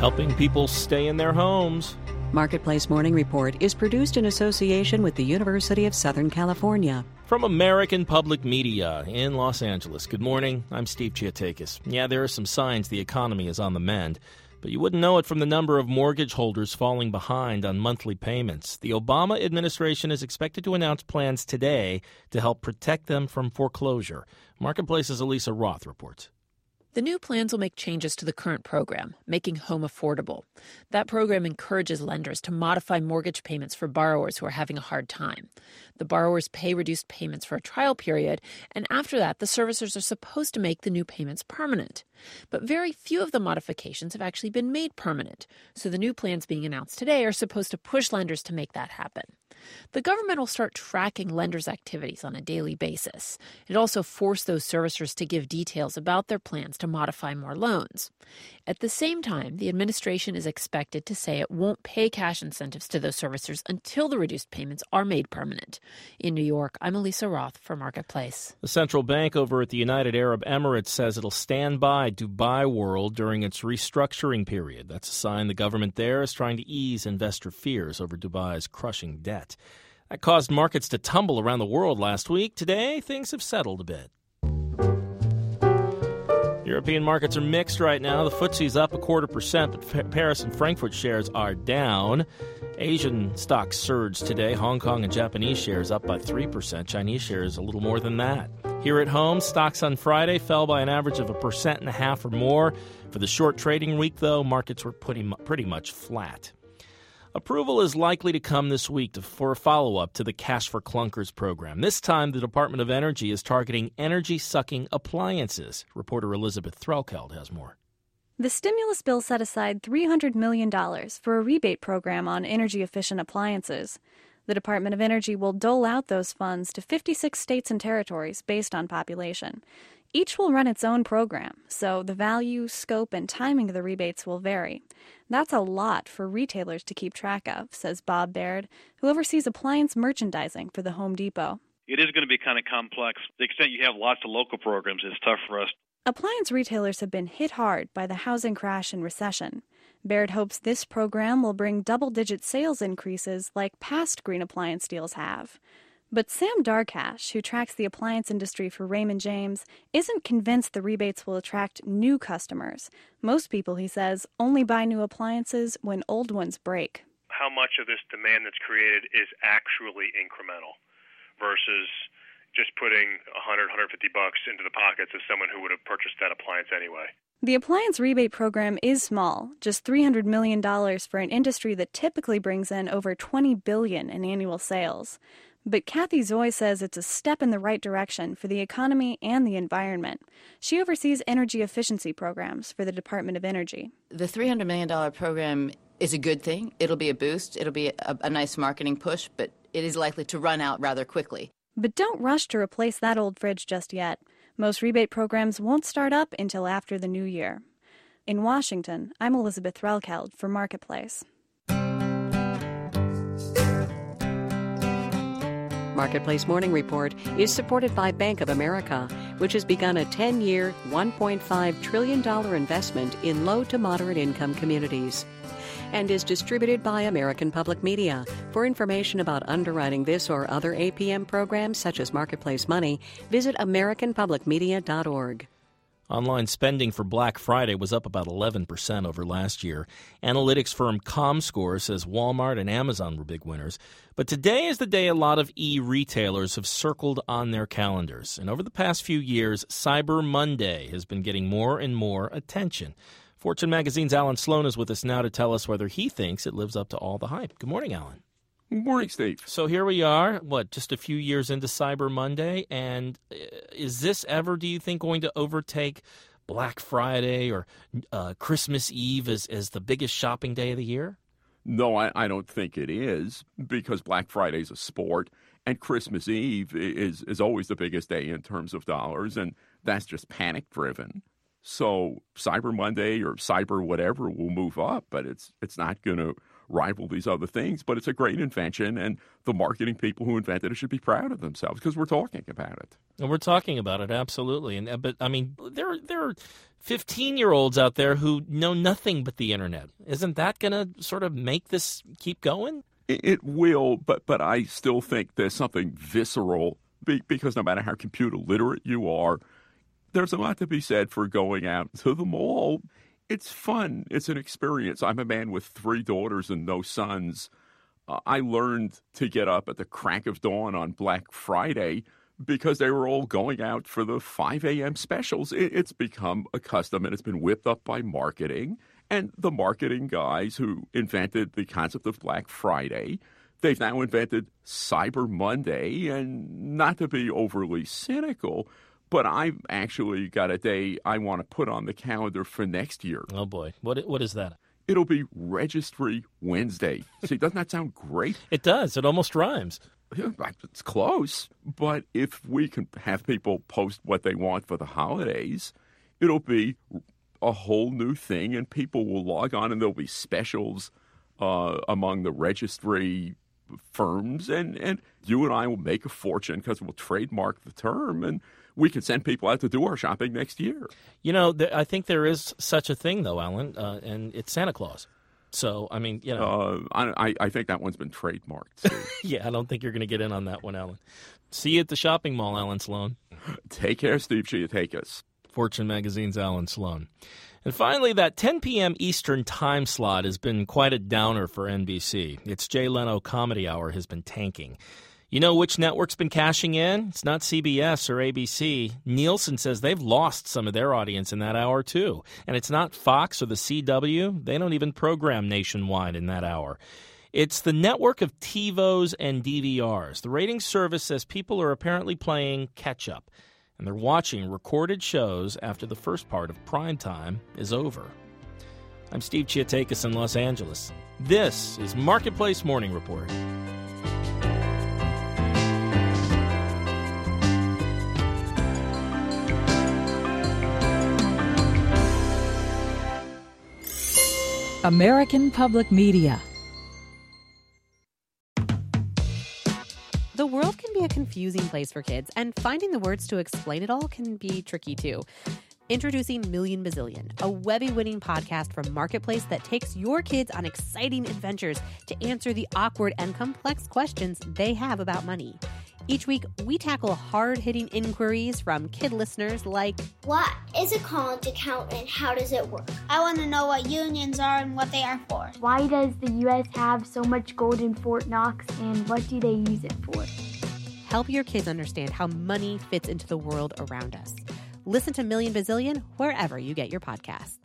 helping people stay in their homes. Marketplace Morning Report is produced in association with the University of Southern California. From American Public Media in Los Angeles. Good morning. I'm Steve Chiatakis. Yeah, there are some signs the economy is on the mend, but you wouldn't know it from the number of mortgage holders falling behind on monthly payments. The Obama administration is expected to announce plans today to help protect them from foreclosure. Marketplace's Elisa Roth reports. The new plans will make changes to the current program, making home affordable. That program encourages lenders to modify mortgage payments for borrowers who are having a hard time. The borrowers pay reduced payments for a trial period, and after that, the servicers are supposed to make the new payments permanent. But very few of the modifications have actually been made permanent, so the new plans being announced today are supposed to push lenders to make that happen. The government will start tracking lenders' activities on a daily basis. It also forced those servicers to give details about their plans to modify more loans. At the same time, the administration is expected to say it won't pay cash incentives to those servicers until the reduced payments are made permanent. In New York, I'm Elisa Roth for Marketplace. The central bank over at the United Arab Emirates says it'll stand by Dubai World during its restructuring period. That's a sign the government there is trying to ease investor fears over Dubai's crushing debt. That caused markets to tumble around the world last week. Today, things have settled a bit. European markets are mixed right now. The FTSE's up 0.25%, but Paris and Frankfurt shares are down. Asian stocks surged today. Hong Kong and Japanese shares up by 3%. Chinese shares a little more than that. Here at home, stocks on Friday fell by an average of 1.5% or more. For the short trading week, though, markets were pretty much flat. Approval is likely to come this week for a follow-up to the Cash for Clunkers program. This time, the Department of Energy is targeting energy-sucking appliances. Reporter Elizabeth Threlkeld has more. The stimulus bill set aside $300 million for a rebate program on energy-efficient appliances. The Department of Energy will dole out those funds to 56 states and territories based on population. Each will run its own program, so the value, scope, and timing of the rebates will vary. That's a lot for retailers to keep track of, says Bob Baird, who oversees appliance merchandising for the Home Depot. It is going to be kind of complex. To the extent you have lots of local programs, it's tough for us. Appliance retailers have been hit hard by the housing crash and recession. Baird hopes this program will bring double-digit sales increases like past green appliance deals have. But Sam Darkash, who tracks the appliance industry for Raymond James, isn't convinced the rebates will attract new customers. Most people, he says, only buy new appliances when old ones break. How much of this demand that's created is actually incremental versus just putting $100, $150 into the pockets of someone who would have purchased that appliance anyway? The appliance rebate program is small, just $300 million for an industry that typically brings in over $20 billion in annual sales. But Kathy Zoy says it's a step in the right direction for the economy and the environment. She oversees energy efficiency programs for the Department of Energy. The $300 million program is a good thing. It'll be a boost. It'll be a nice marketing push, but it is likely to run out rather quickly. But don't rush to replace that old fridge just yet. Most rebate programs won't start up until after the new year. In Washington, I'm Elizabeth Threlkeld for Marketplace. Marketplace Morning Report is supported by Bank of America, which has begun a 10-year, $1.5 trillion investment in low to moderate income communities, and is distributed by American Public Media. For information about underwriting this or other APM programs such as Marketplace Money, visit americanpublicmedia.org. Online spending for Black Friday was up about 11% over last year. Analytics firm Comscore says Walmart and Amazon were big winners. But today is the day a lot of e-retailers have circled on their calendars. And over the past few years, Cyber Monday has been getting more and more attention. Fortune Magazine's Alan Sloan is with us now to tell us whether he thinks it lives up to all the hype. Good morning, Alan. Good morning, Steve. So here we are, just a few years into Cyber Monday, and is this ever, do you think, going to overtake Black Friday or Christmas Eve as the biggest shopping day of the year? No, I don't think it is, because Black Friday is a sport, and Christmas Eve is always the biggest day in terms of dollars, and that's just panic-driven. So Cyber Monday or Cyber whatever will move up, but it's not going to rival these other things, but it's a great invention, and the marketing people who invented it should be proud of themselves because we're talking about it. And we're talking about it, absolutely. But I mean, there are 15-year-olds out there who know nothing but the internet. Isn't that going to sort of make this keep going? It will, but I still think there's something visceral because no matter how computer literate you are, there's a lot to be said for going out to the mall. It's fun. It's an experience. I'm a man with 3 daughters and no sons. I learned to get up at the crack of dawn on Black Friday because they were all going out for the 5 a.m. specials. It's become a custom, and it's been whipped up by marketing. And the marketing guys who invented the concept of Black Friday, they've now invented Cyber Monday. And not to be overly cynical, but I've actually got a day I want to put on the calendar for next year. Oh, boy. What is that? It'll be Registry Wednesday. See, doesn't that sound great? It does. It almost rhymes. It's close. But if we can have people post what they want for the holidays, it'll be a whole new thing, and people will log on, and there'll be specials among the registry firms, and you and I will make a fortune because we'll trademark the term, and we can send people out to do our shopping next year. You know, I think there is such a thing, though, Alan, and it's Santa Claus. So, I mean, you know. I think that one's been trademarked. Yeah, I don't think you're going to get in on that one, Alan. See you at the shopping mall, Alan Sloan. Take care, Steve Chiatakis. Fortune Magazine's Alan Sloan. And finally, that 10 p.m. Eastern time slot has been quite a downer for NBC. Its Jay Leno Comedy Hour has been tanking. You know which network's been cashing in? It's not CBS or ABC. Nielsen says they've lost some of their audience in that hour, too. And it's not Fox or the CW. They don't even program nationwide in that hour. It's the network of TiVos and DVRs. The ratings service says people are apparently playing catch-up, and they're watching recorded shows after the first part of prime time is over. I'm Steve Chiatakis in Los Angeles. This is Marketplace Morning Report. American Public Media. The world can be a confusing place for kids, and finding the words to explain it all can be tricky too. Introducing Million Bazillion, a Webby-winning podcast from Marketplace that takes your kids on exciting adventures to answer the awkward and complex questions they have about money. Each week, we tackle hard-hitting inquiries from kid listeners like, what is a college account and how does it work? I want to know what unions are and what they are for. Why does the U.S. have so much gold in Fort Knox, and what do they use it for? Help your kids understand how money fits into the world around us. Listen to Million Bazillion wherever you get your podcasts.